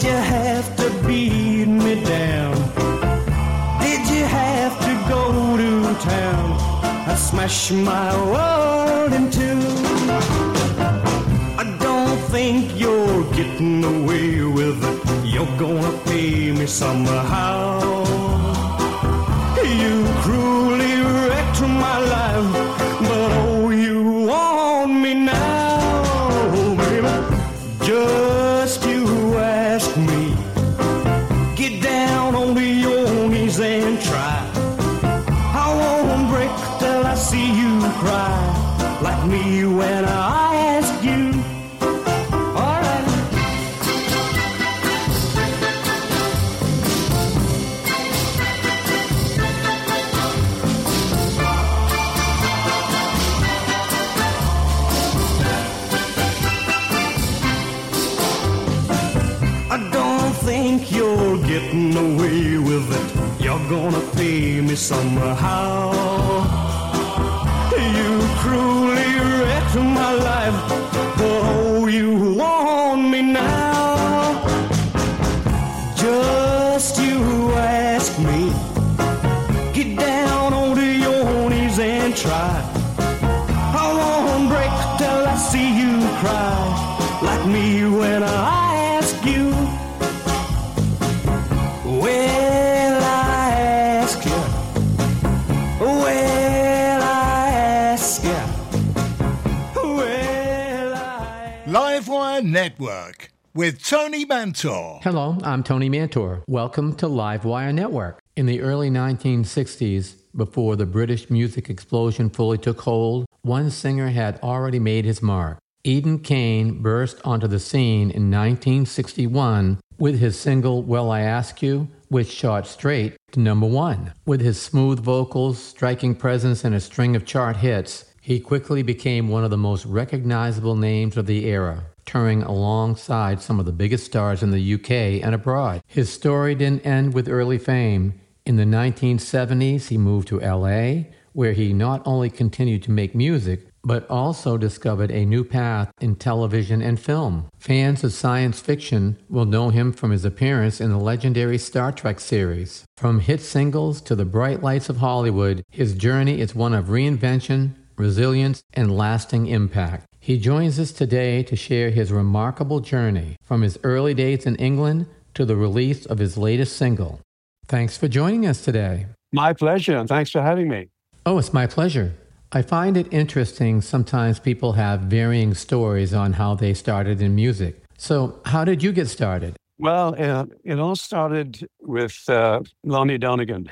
Did you have to beat me down? Did you have to go to town? I smash my world in two. I don't think you're getting away with it. You're gonna pay me somehow. You cruelly wrecked my life, but oh, you want me now, baby. Just you ask me. Get down on your knees and try. I won't break till I see you cry, like me when I ask you. You're getting away with it. You're gonna pay me somehow. You cruelly wrecked my life, but oh, you want me now. Just you ask me. Get down onto your knees and try. I won't break till I see you cry, like me when I ask you. Well, I ask you. Well, I ask you. Well, I... Livewire Network with Tony Mantor. Hello, I'm Tony Mantor. Welcome to Livewire Network. In the early 1960s, before the British music explosion fully took hold, one singer had already made his mark. Eden Kane burst onto the scene in 1961 with his single, Well, I Ask You, which shot straight to number one. With his smooth vocals, striking presence, and a string of chart hits, he quickly became one of the most recognizable names of the era, touring alongside some of the biggest stars in the UK and abroad. His story didn't end with early fame. In the 1970s, he moved to LA, where he not only continued to make music, but also discovered a new path in television and film. Fans of science fiction will know him from his appearance in the legendary Star Trek series. From hit singles to the bright lights of Hollywood, his journey is one of reinvention, resilience, and lasting impact. He joins us today to share his remarkable journey from his early days in England to the release of his latest single. Thanks for joining us today. My pleasure, and thanks for having me. Oh, it's my pleasure. I find it interesting sometimes people have varying stories on how they started in music. So how did you get started? Well, it all started with Lonnie Donegan.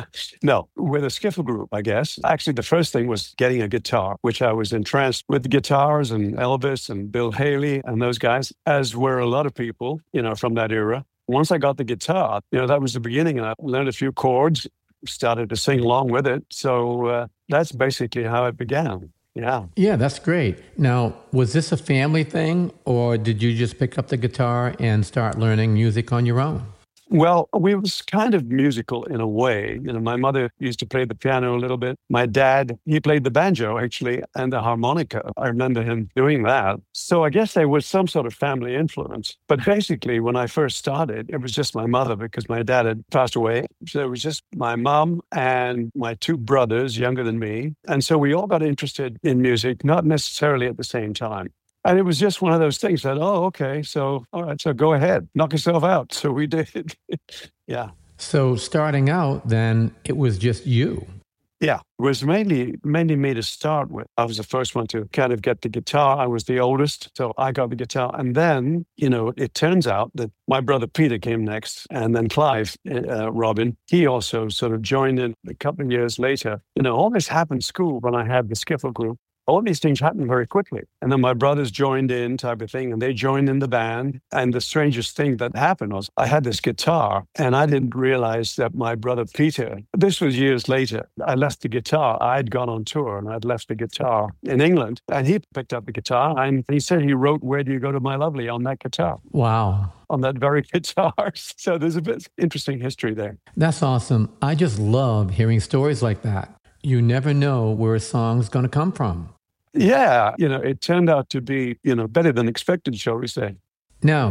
No, with a skiffle group, I guess. Actually, the first thing was getting a guitar, which I was entranced with the guitars and Elvis and Bill Haley and those guys, as were a lot of people, from that era. Once I got the guitar, that was the beginning. And I learned a few chords, started to sing along with it. So that's basically how it began. Yeah. Yeah, that's great. Now, was this a family thing, or did you just pick up the guitar and start learning music on your own? Well, we was kind of musical in a way. My mother used to play the piano a little bit. My dad, he played the banjo, actually, and the harmonica. I remember him doing that. So I guess there was some sort of family influence. But basically, when I first started, it was just my mother because my dad had passed away. So it was just my mom and my two brothers, younger than me. And so we all got interested in music, not necessarily at the same time. And it was just one of those things that, okay, so, all right, so go ahead, knock yourself out. So we did. Yeah. So starting out, then, it was just you. Yeah, it was mainly me to start with. I was the first one to kind of get the guitar. I was the oldest, so I got the guitar. And then, it turns out that my brother Peter came next, and then Clive, Robin, he also sort of joined in a couple of years later. All this happened in school when I had the skiffle group. All these things happened very quickly. And then my brothers joined in type of thing, and they joined in the band. And the strangest thing that happened was I had this guitar, and I didn't realize that my brother Peter, this was years later, I left the guitar. I had gone on tour, and I'd left the guitar in England. And he picked up the guitar, and he said he wrote Where Do You Go to My Lovely on that guitar. Wow. On that very guitar. So there's a bit interesting history there. That's awesome. I just love hearing stories like that. You never know where a song's going to come from. Yeah, it turned out to be, better than expected, shall we say. Now,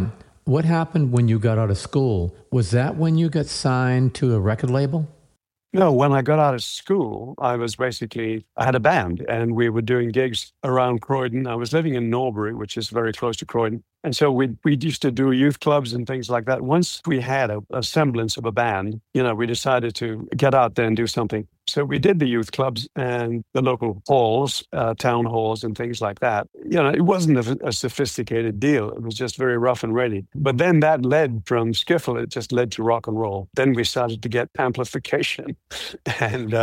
What happened when you got out of school? Was that when you got signed to a record label? No, when I got out of school, I had a band and we were doing gigs around Croydon. I was living in Norbury, which is very close to Croydon. And so we used to do youth clubs and things like that. Once we had a semblance of a band, we decided to get out there and do something. So we did the youth clubs and the local halls, town halls and things like that. It wasn't a sophisticated deal. It was just very rough and ready. But then that led from skiffle, it just led to rock and roll. Then we started to get amplification and,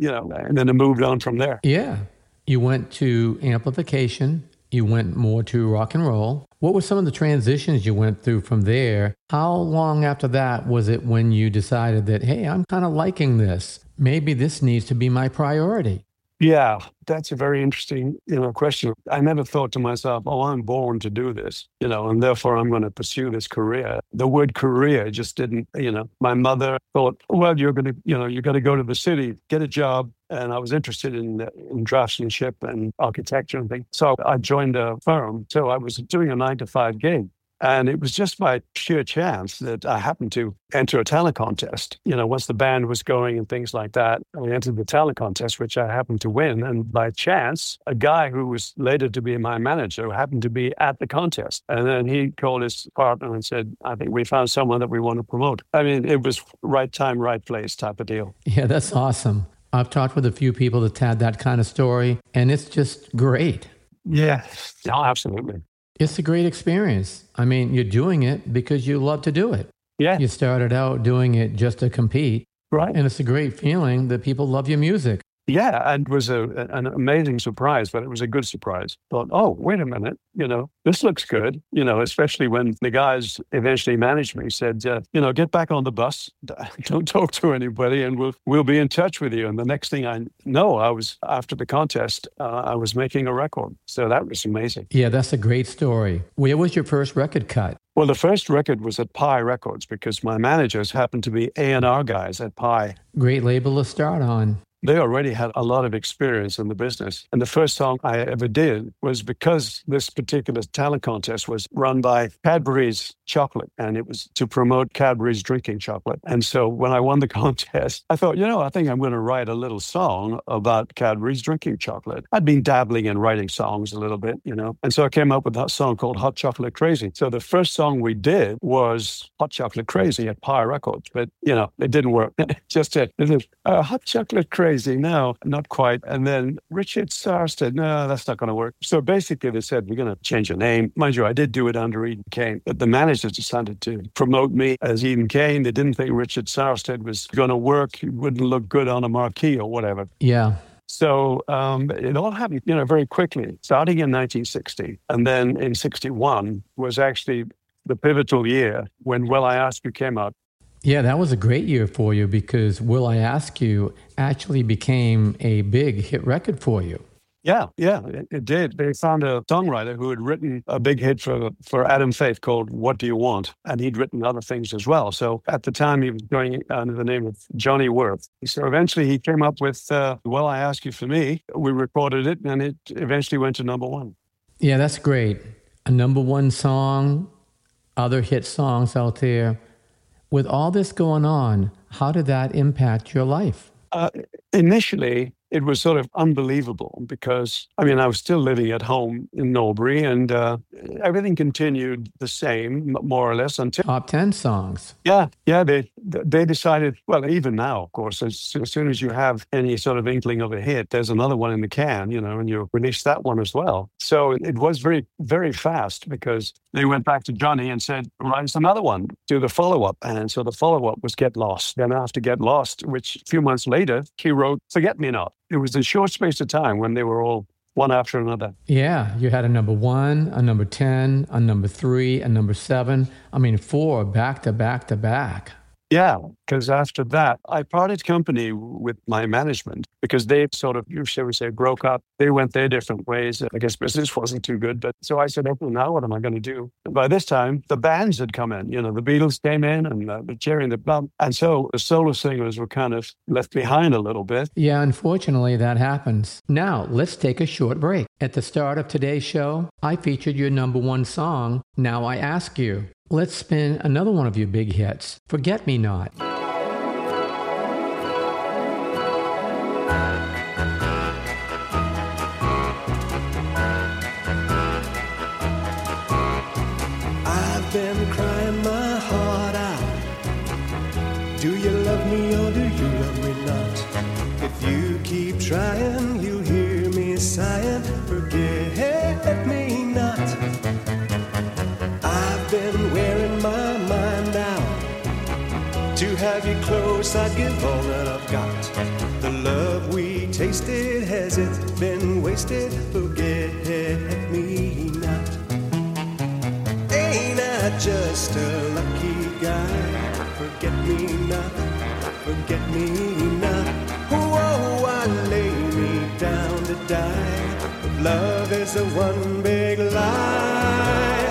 and then it moved on from there. Yeah. You went to amplification. You went more to rock and roll. What were some of the transitions you went through from there? How long after that was it when you decided that, hey, I'm kind of liking this? Maybe this needs to be my priority. Yeah, that's a very interesting, question. I never thought to myself, oh, I'm born to do this, and therefore I'm going to pursue this career. The word career just didn't, my mother thought, well, you're going to, you got to go to the city, get a job. And I was interested in draftsmanship and architecture and things. So I joined a firm. So I was doing a 9-to-5 gig. And it was just by sheer chance that I happened to enter a talent contest. Once the band was going and things like that, I entered the talent contest, which I happened to win. And by chance, a guy who was later to be my manager happened to be at the contest. And then he called his partner and said, I think we found someone that we want to promote. I mean, it was right time, right place type of deal. Yeah, that's awesome. I've talked with a few people that's had that kind of story, and it's just great. Yeah, absolutely. It's a great experience. I mean, you're doing it because you love to do it. Yeah. You started out doing it just to compete. Right. And it's a great feeling that people love your music. Yeah, and it was an amazing surprise, but it was a good surprise. Thought, oh, wait a minute, this looks good, especially when the guys eventually managed me, said, get back on the bus, don't talk to anybody, and we'll be in touch with you. And the next thing I know, after the contest, I was making a record. So that was amazing. Yeah, that's a great story. Where was your first record cut? Well, the first record was at Pi Records because my managers happened to be A&R guys at Pi. Great label to start on. They already had a lot of experience in the business. And the first song I ever did was because this particular talent contest was run by Cadbury's Chocolate, and it was to promote Cadbury's drinking chocolate. And so when I won the contest, I thought, I think I'm going to write a little song about Cadbury's drinking chocolate. I'd been dabbling in writing songs a little bit, And so I came up with that song called Hot Chocolate Crazy. So the first song we did was Hot Chocolate Crazy at Pi Records. But, it didn't work. Just it was Hot Chocolate Crazy. No, not quite. And then Richard Sarsted, no, that's not going to work. So basically they said, we're going to change your name. Mind you, I did do it under Eden Kane, but the managers decided to promote me as Eden Kane. They didn't think Richard Sarsted was going to work. It wouldn't look good on a marquee or whatever. Yeah. So it all happened, very quickly, starting in 1960. And then in 61 was actually the pivotal year when Will I Ask You came out. Yeah, that was a great year for you because Will I Ask You actually became a big hit record for you. Yeah, it did. They found a songwriter who had written a big hit for Adam Faith called What Do You Want? And he'd written other things as well. So at the time, he was going under the name of Johnny Worth. So eventually he came up with Will I Ask You For Me? We recorded it, and it eventually went to number one. Yeah, that's great. A number one song, other hit songs out there. With all this going on, how did that impact your life? Initially, it was sort of unbelievable because, I was still living at home in Norbury and everything continued the same, more or less, until... Top 10 songs. Yeah, they decided, well, even now, of course, as soon as you have any sort of inkling of a hit, there's another one in the can, and you release that one as well. So it was very, very fast because they went back to Johnny and said, write us another one, do the follow-up. And so the follow-up was Get Lost. Then after Get Lost, which a few months later, he wrote Forget Me Not. It was a short space of time when they were all one after another. Yeah, you had a number 1, a number 10, a number 3, a number 7. 4 back to back to back. Yeah, because after that, I parted company with my management because they sort of, shall we say, broke up. They went their different ways. I guess business wasn't too good. But so I said, okay, now what am I going to do? And by this time, the bands had come in. The Beatles came in and the Cherry and the Plum. And so the solo singers were kind of left behind a little bit. Yeah, unfortunately, that happens. Now, let's take a short break. At the start of today's show, I featured your number 1 song, Now I Ask You. Let's spin another one of your big hits, Forget Me Not. I've been crying my heart out. Do you love me or do you love me not? If you keep trying, you'll hear me sighing. Forget me not. I've been wearing my mind out. To have you close, I'd give all that I've got. The love we tasted, has it been wasted? Forget me not. Ain't I just a lucky guy? Forget me not, forget me not. Whoa, I lay me down to die. But love is a one big lie.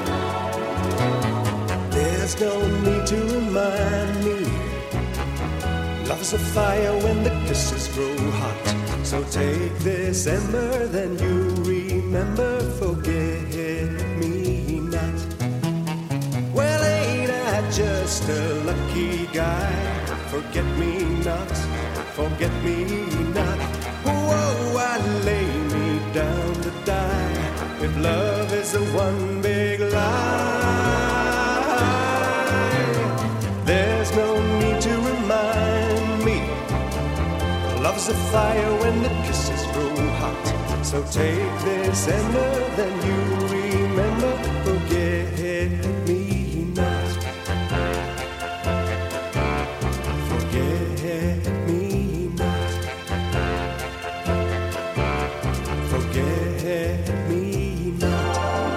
There's no need to remind me. Love's a fire when the kisses grow hot. So take this ember, then you remember. Forget me not. Well, ain't I just a lucky guy? Forget me not, forget me not. Whoa, I lay me down to die. If love is the one big lie, there's no need to remind me. Love's a fire when the kisses grow hot. So take this ember, then you remember. Forget me not. Forget me not. Forget me not.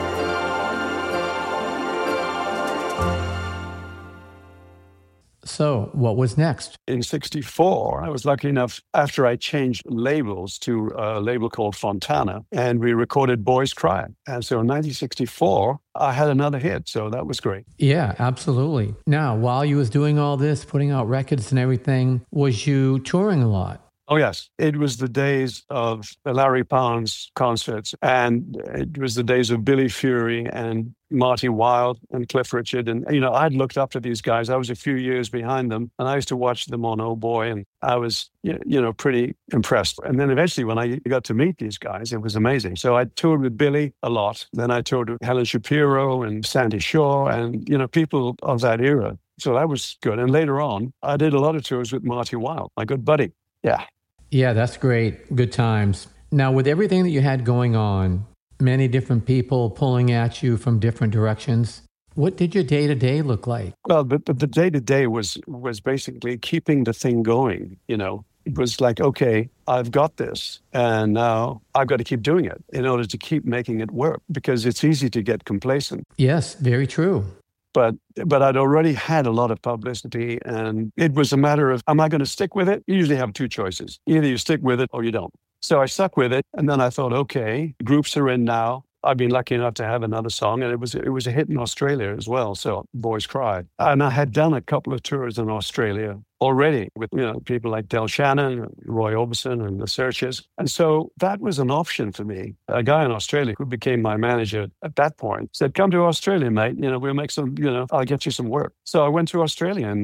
So, what was next? In 64, I was lucky enough, after I changed labels to a label called Fontana, and we recorded Boys Cry. And so in 1964, I had another hit. So that was great. Yeah, absolutely. Now, while you was doing all this, putting out records and everything, was you touring a lot? Oh, yes. It was the days of the Larry Parnes concerts, and it was the days of Billy Fury and Marty Wilde and Cliff Richard. And, you know, I'd looked up to these guys. I was a few years behind them, and I used to watch them on Oh Boy, and I was, you know, pretty impressed. And then eventually when I got to meet these guys, it was amazing. So I toured with Billy a lot. Then I toured with Helen Shapiro and Sandy Shaw and, you know, people of that era. So that was good. And later on, I did a lot of tours with Marty Wilde, my good buddy. Yeah. Yeah, that's great. Good times. Now, with everything that you had going on, many different people pulling at you from different directions, what did your day-to-day look like? Well, but the day-to-day was basically keeping the thing going, you know. It was like, okay, I've got this, and now I've got to keep doing it in order to keep making it work, because it's easy to get complacent. Yes, very true. But I'd already had a lot of publicity, and it was a matter of, am I going to stick with it? You usually have two choices. Either you stick with it or you don't. So I stuck with it, and then I thought, okay, groups are in now. I've been lucky enough to have another song, and it was a hit in Australia as well. So Boys Cry. And I had done a couple of tours in Australia already with, you know, people like Del Shannon, Roy Orbison, and the Searchers. And so that was an option for me. A guy in Australia who became my manager at that point said, come to Australia, mate. You know, we'll make some, you know, I'll get you some work. So I went to Australia in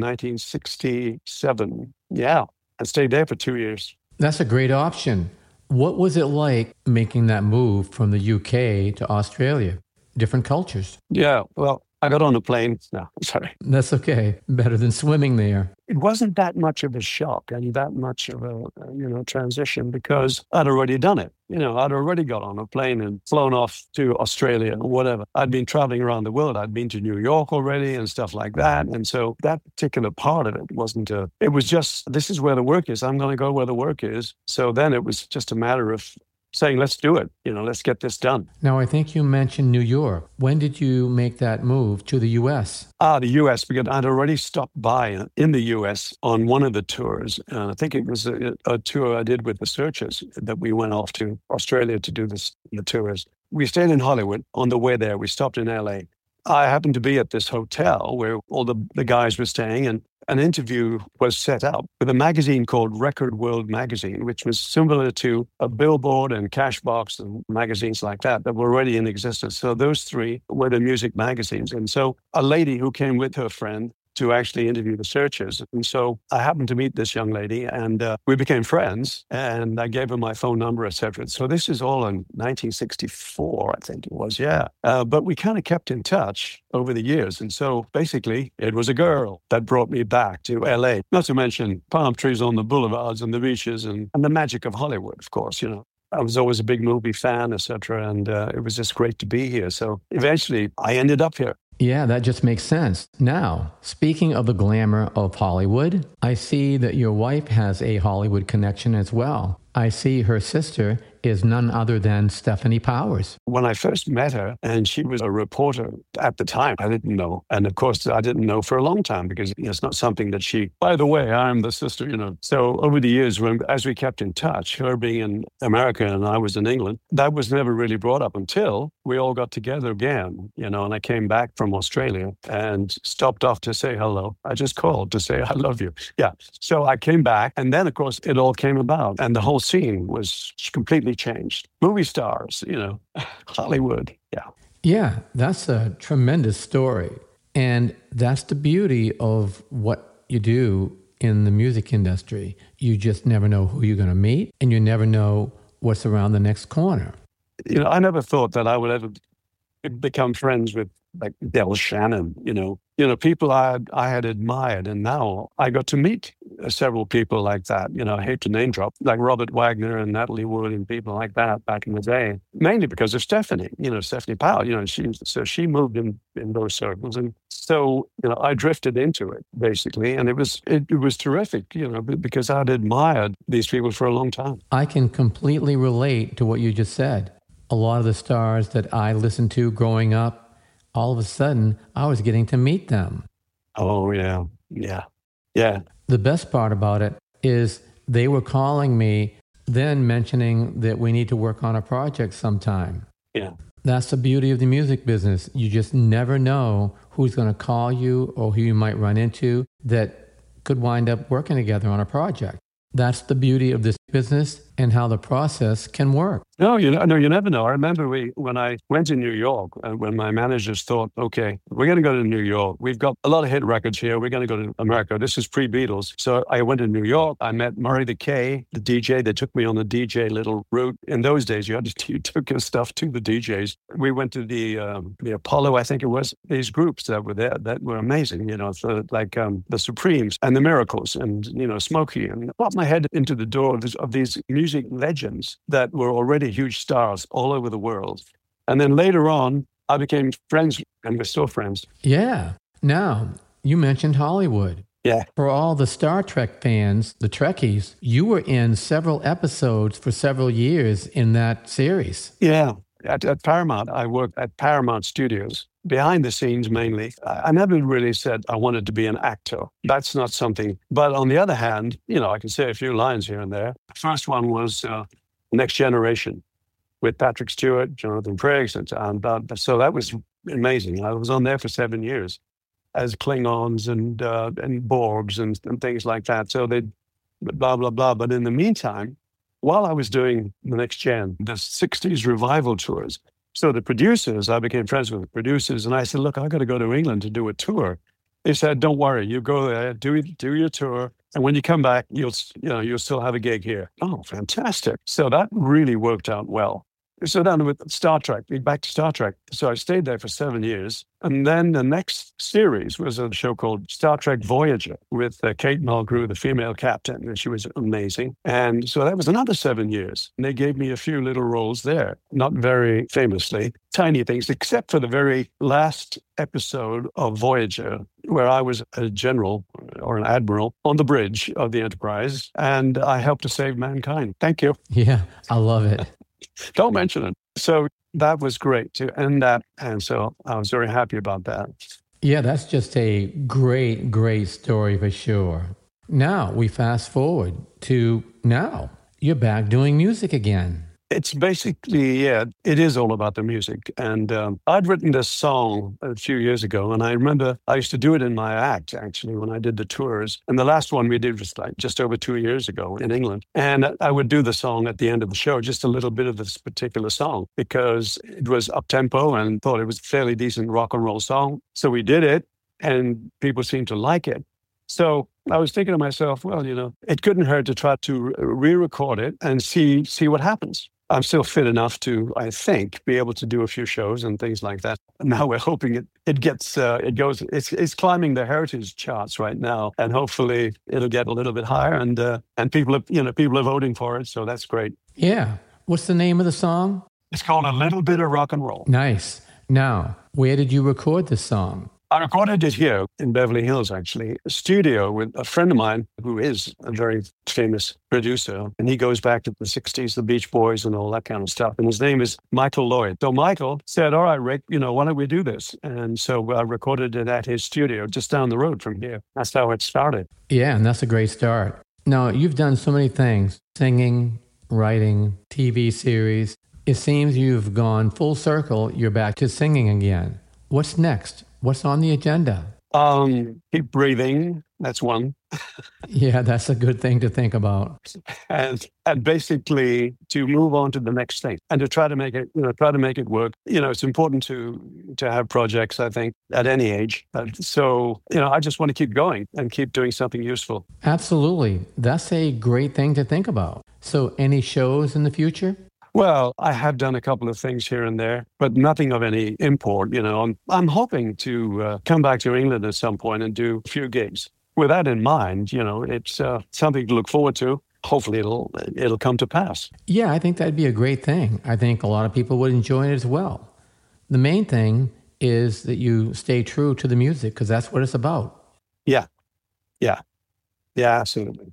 1967. Yeah. And stayed there for 2 years. That's a great option. What was it like making that move from the UK to Australia? Different cultures. Yeah, well, I got on a plane. No, sorry. That's okay. Better than swimming there. It wasn't that much of a shock and that much of a, transition, because I'd already done it. You know, I'd already got on a plane and flown off to Australia or whatever. I'd been traveling around the world. I'd been to New York already and stuff like that. And so that particular part of it it was just, this is where the work is. I'm going to go where the work is. So then it was just a matter of saying, let's do it. You know, let's get this done. Now, I think you mentioned New York. When did you make that move to the U.S.? The U.S., because I'd already stopped by in the U.S. on one of the tours. I think it was a tour I did with the Searchers that we went off to Australia to do the tours. We stayed in Hollywood. On the way there, we stopped in L.A. I happened to be at this hotel where all the guys were staying, and an interview was set up with a magazine called Record World Magazine, which was similar to a Billboard and Cashbox and magazines like that were already in existence. So those three were the music magazines. And so a lady who came with her friend to actually interview the searchers. And so I happened to meet this young lady, and we became friends, and I gave her my phone number, etc. So this is all in 1964, I think it was, yeah. But we kind of kept in touch over the years. And so basically, it was a girl that brought me back to LA, not to mention palm trees on the boulevards and the beaches and the magic of Hollywood, of course, you know. I was always a big movie fan, etc. And it was just great to be here. So eventually, I ended up here. Yeah, that just makes sense. Now, speaking of the glamour of Hollywood, I see that your wife has a Hollywood connection as well. I see her sister is none other than Stephanie Powers. When I first met her, and she was a reporter at the time, I didn't know. And of course, I didn't know for a long time because it's not something that she, by the way, I'm the sister, you know. So over the years, as we kept in touch, her being in America and I was in England, that was never really brought up until we all got together again, you know, and I came back from Australia and stopped off to say hello. I just called to say, I love you. Yeah. So I came back, and then, of course, it all came about. And the whole scene was completely changed. Movie stars, you know, Hollywood. Yeah. Yeah, that's a tremendous story. And that's the beauty of what you do in the music industry. You just never know who you're going to meet, and you never know what's around the next corner. You know, I never thought that I would ever become friends with like Del Shannon, you know, people I had admired. And now I got to meet several people like that. You know, I hate to name drop, like Robert Wagner and Natalie Wood and people like that back in the day, mainly because of Stephanie, you know, Stephanie Powell, you know, she moved in those circles. And so, you know, I drifted into it basically. And it was terrific, you know, because I'd admired these people for a long time. I can completely relate to what you just said. A lot of the stars that I listened to growing up, all of a sudden, I was getting to meet them. Oh, yeah. Yeah. Yeah. The best part about it is they were calling me, then mentioning that we need to work on a project sometime. Yeah. That's the beauty of the music business. You just never know who's going to call you or who you might run into that could wind up working together on a project. That's the beauty of this business and how the process can work. No, you never know. I remember when I went to New York, when my managers thought, okay, we're going to go to New York. We've got a lot of hit records here. We're going to go to America. This is pre-Beatles. So I went to New York. I met Murray the K, the DJ. They took me on the DJ little route. In those days, you took your stuff to the DJs. We went to the Apollo, I think it was. These groups that were there that were amazing, you know, like the Supremes and the Miracles and, you know, Smokey. And I popped my head into the door of these music legends that were already huge stars all over the world. And then later on, I became friends, and we're still friends. Yeah. Now, you mentioned Hollywood. Yeah. For all the Star Trek fans, the Trekkies, you were in several episodes for several years in that series. Yeah. At Paramount, I worked at Paramount Studios, behind the scenes mainly. I never really said I wanted to be an actor. That's not something. But on the other hand, you know, I can say a few lines here and there. The first one was Next Generation with Patrick Stewart, Jonathan Frakes, and so that was amazing. I was on there for 7 years as Klingons and Borgs and things like that. So they blah, blah, blah. But in the meantime, while I was doing the Next Gen, the 60s revival tours, so the producers, I became friends with the producers, and I said, look, I got to go to England to do a tour. They said, don't worry, you go there, do your tour, and when you come back, you'll still have a gig here. Oh, fantastic. So that really worked out well. So then with Star Trek, back to Star Trek. So I stayed there for 7 years. And then the next series was a show called Star Trek Voyager with Kate Mulgrew, the female captain, and she was amazing. And so that was another 7 years. And they gave me a few little roles there, not very famously, tiny things, except for the very last episode of Voyager, where I was a general or an admiral on the bridge of the Enterprise, and I helped to save mankind. Thank you. Yeah, I love it. Don't mention it. So that was great to end that. And so I was very happy about that. Yeah, that's just a great, great story for sure. Now we fast forward to now. You're back doing music again. It's basically, yeah, it is all about the music. And I'd written this song a few years ago, and I remember I used to do it in my act, actually, when I did the tours. And the last one we did was like just over 2 years ago in England. And I would do the song at the end of the show, just a little bit of this particular song, because it was up-tempo and thought it was a fairly decent rock and roll song. So we did it, and people seemed to like it. So I was thinking to myself, well, it couldn't hurt to try to re-record it and see what happens. I'm still fit enough to, I think, be able to do a few shows and things like that. Now we're hoping it's climbing the heritage charts right now, and hopefully it'll get a little bit higher. And people are voting for it, so that's great. Yeah. What's the name of the song? It's called A Little Bit of Rock and Roll. Nice. Now, where did you record this song? I recorded it here in Beverly Hills, actually, a studio with a friend of mine who is a very famous producer. And he goes back to the 60s, the Beach Boys and all that kind of stuff. And his name is Michael Lloyd. So Michael said, all right, Rick, why don't we do this? And so I recorded it at his studio just down the road from here. That's how it started. Yeah, and that's a great start. Now, you've done so many things, singing, writing, TV series. It seems you've gone full circle. You're back to singing again. What's next? What's on the agenda? Keep breathing. That's one. Yeah, that's a good thing to think about. And basically to move on to the next thing and to try to make it, work. It's important to have projects, I think, at any age. So, I just want to keep going and keep doing something useful. Absolutely. That's a great thing to think about. So any shows in the future? Well, I have done a couple of things here and there, but nothing of any import. I'm hoping to come back to England at some point and do a few gigs. With that in mind, it's something to look forward to. Hopefully it'll come to pass. Yeah, I think that'd be a great thing. I think a lot of people would enjoy it as well. The main thing is that you stay true to the music, because that's what it's about. Yeah, absolutely.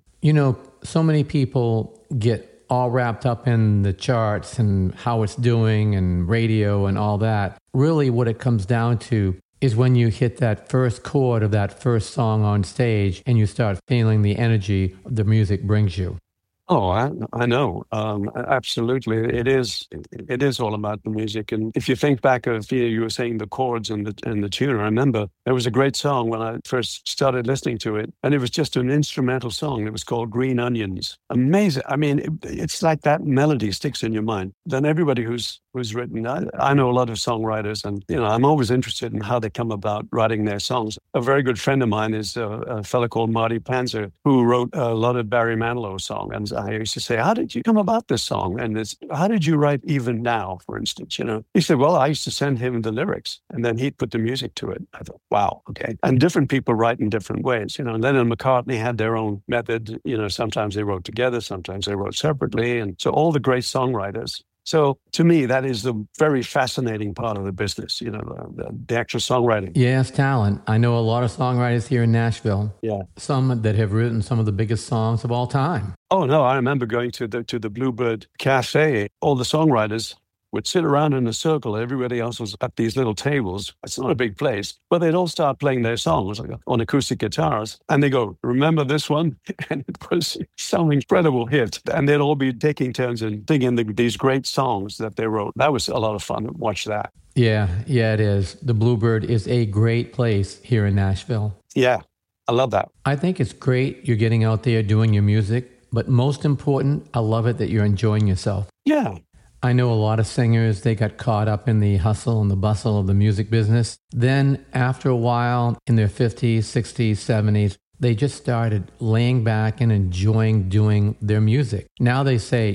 So many people get all wrapped up in the charts and how it's doing and radio and all that. Really what it comes down to is when you hit that first chord of that first song on stage and you start feeling the energy the music brings you. Oh, I know. Absolutely. It is all about the music. And if you think back of, you were saying the chords and the tune, I remember there was a great song when I first started listening to it, and it was just an instrumental song. It was called Green Onions. Amazing. I mean, it's like that melody sticks in your mind. Then everybody who's written, I know a lot of songwriters, and, I'm always interested in how they come about writing their songs. A very good friend of mine is a fellow called Marty Panzer, who wrote a lot of Barry Manilow songs. And I used to say, how did you come about this song? And how did you write Even Now, for instance? He said, well, I used to send him the lyrics and then he'd put the music to it. I thought, wow, okay. And different people write in different ways. Lennon and McCartney had their own method. Sometimes they wrote together, sometimes they wrote separately. And so all the great songwriters. So to me, that is the very fascinating part of the business, the actual songwriting. Yes, talent. I know a lot of songwriters here in Nashville. Yeah. Some that have written some of the biggest songs of all time. Oh, no, I remember going to the Bluebird Cafe. All the songwriters would sit around in a circle. Everybody else was at these little tables. It's not a big place, but they'd all start playing their songs on acoustic guitars. And they go, remember this one? And it was some incredible hit. And they'd all be taking turns and singing these great songs that they wrote. That was a lot of fun to watch that. Yeah, it is. The Bluebird is a great place here in Nashville. Yeah, I love that. I think it's great you're getting out there doing your music. But most important, I love it that you're enjoying yourself. Yeah. I know a lot of singers, they got caught up in the hustle and the bustle of the music business. Then after a while, in their 50s, 60s, 70s, they just started laying back and enjoying doing their music. Now they say,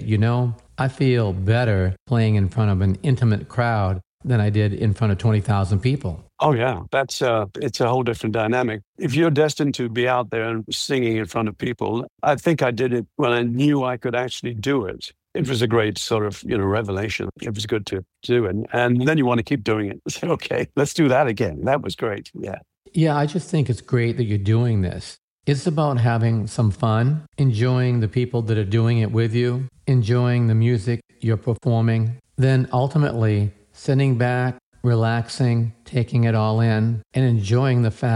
I feel better playing in front of an intimate crowd than I did in front of 20,000 people. Oh, yeah. It's a whole different dynamic. If you're destined to be out there and singing in front of people, I think I did it when I knew I could actually do it. It was a great sort of, revelation. It was good to do it. And then you want to keep doing it. Say, okay, let's do that again. That was great. Yeah. Yeah, I just think it's great that you're doing this. It's about having some fun, enjoying the people that are doing it with you, enjoying the music you're performing, then ultimately sitting back, relaxing, taking it all in, and enjoying the fact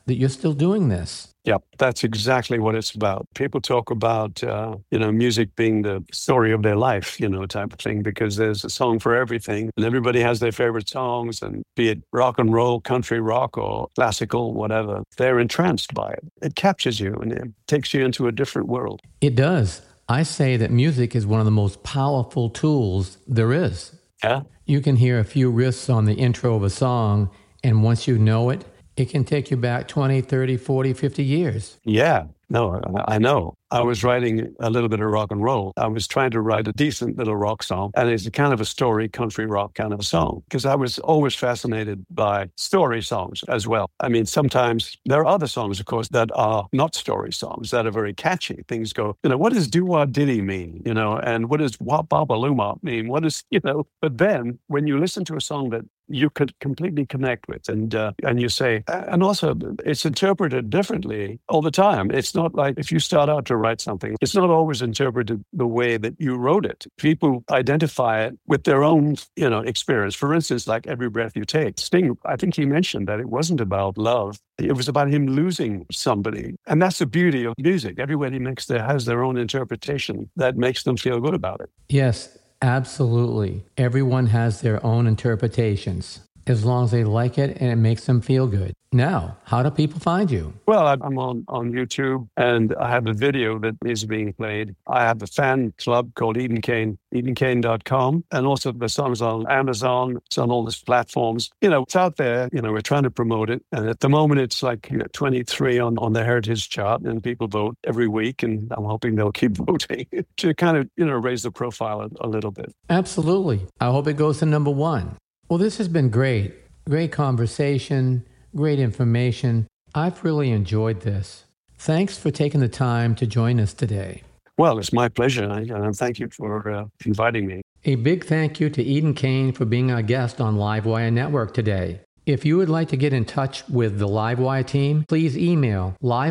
that you're still doing this. Yep, that's exactly what it's about. People talk about, music being the story of their life, type of thing, because there's a song for everything and everybody has their favorite songs, and be it rock and roll, country rock, or classical, whatever, they're entranced by it. It captures you and it takes you into a different world. It does. I say that music is one of the most powerful tools there is. Yeah. You can hear a few riffs on the intro of a song, and once you know it, it can take you back 20, 30, 40, 50 years. Yeah, no, I know. I was writing a little bit of rock and roll. I was trying to write a decent little rock song, and it's a kind of a story, country rock kind of a song, because I was always fascinated by story songs as well. I mean, sometimes there are other songs, of course, that are not story songs, that are very catchy. Things go, what does doo-wah-diddy mean, and what does wah-ba-ba-loo-ma mean? What is, but then when you listen to a song that you could completely connect with, and you say, and also it's interpreted differently all the time. It's not like if you start out to write something, it's not always interpreted the way that you wrote it. People identify it with their own, experience. For instance, like Every Breath You Take. Sting, I think he mentioned that it wasn't about love. It was about him losing somebody. And that's the beauty of music. Everybody has their own interpretation that makes them feel good about it. Yes, absolutely. Everyone has their own interpretations, as long as they like it and it makes them feel good. Now, how do people find you? Well, I'm on YouTube, and I have a video that is being played. I have a fan club called Eden Kane, EdenKane.com, and also the song's on Amazon. It's on all these platforms. It's out there. We're trying to promote it. And at the moment, it's like 23 on the Heritage chart, and people vote every week, and I'm hoping they'll keep voting to kind of, raise the profile a little bit. Absolutely. I hope it goes to number one. Well, this has been great. Great conversation. Great information. I've really enjoyed this. Thanks for taking the time to join us today. Well, it's my pleasure, and thank you for inviting me. A big thank you to Eden Kane for being our guest on Livewire Network today. If you would like to get in touch with the Livewire team, please email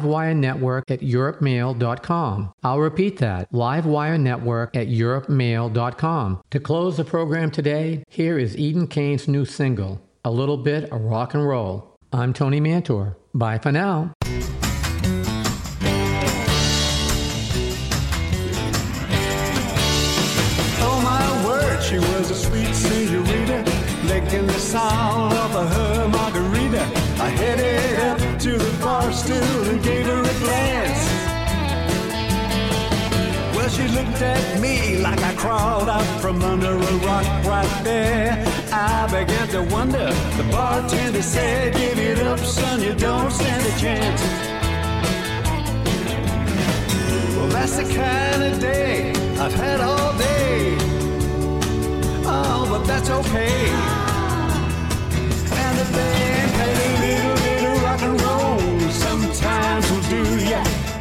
livewirenetwork@europemail.com. I'll repeat that, livewirenetwork@europemail.com. To close the program today, here is Eden Kane's new single, A Little Bit of Rock and Roll. I'm Tony Mantor. Bye for now. Oh my word, she was a sweet senorita, licking the sound of her margarita. I headed up to the bar stool and gave her a glance. Well, she looked at me like I crawled out from under a rock right there. I began to wonder. The bartender said, give it up, son, you don't stand a chance. Well, that's the kind of day I've had all day. Oh, but that's okay. And the band played a little bit of rock and roll. Sometimes will do, yeah.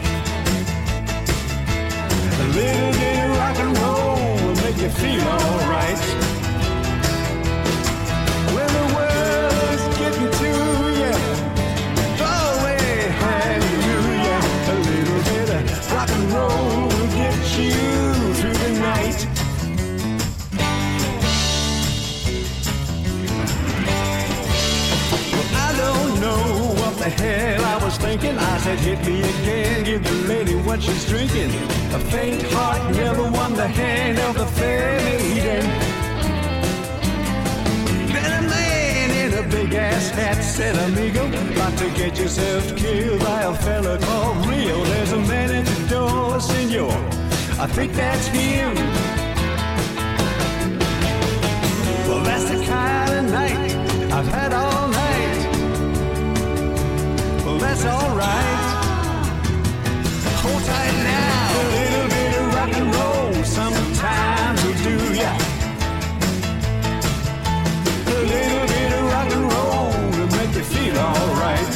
A little bit of rock and roll will make you feel all right. When the world's getting to you, glory, hallelujah. A little bit of rock and roll will get you through the night. Well, I don't know what the hell I was thinking. I said, hit me again, give the lady what she's drinking. A faint heart never won the hand of the fair maiden. A big-ass hat said, amigo, about to get yourself killed by a fella called Rio. There's a man at the door, senor. I think that's him. Well, that's the kind of night I've had all night. Well, that's all right. Hold tight now. A little bit of rock and roll sometimes will do ya. A little bit of rock and roll to make you feel all right.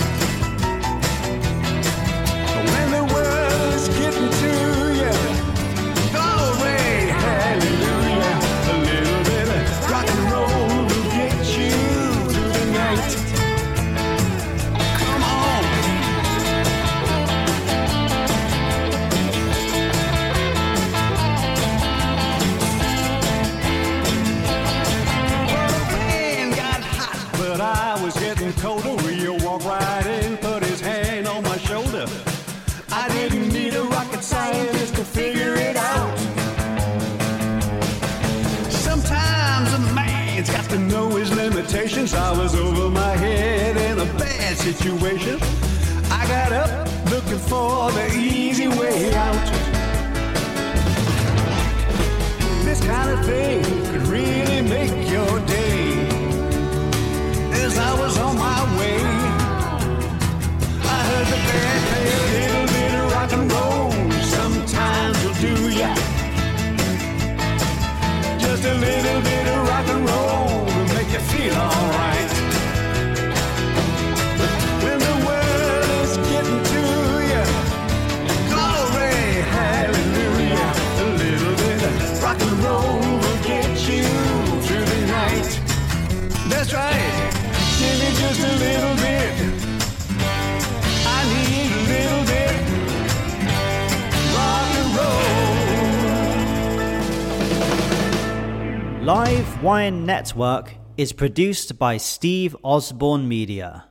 When the world's getting to you, glory, hallelujah. A little bit of rock and roll will get you through the night. Come on. I didn't need a rocket scientist to figure it out. Sometimes a man's got to know his limitations. I was over my head in a bad situation. I got up looking for the easy way out. This kind of thing could really make your day. As I was on my way, I heard the band play a little bit of rock and roll. Sometimes will do ya. Just a little bit of rock and roll will make you feel alright. When the world is getting to you, glory, hallelujah. A little bit of rock and roll will get you through the night. That's right. Give me just a little bit. I need a little bit. Rock and roll. Live Wire Network is produced by Steve Osborne Media.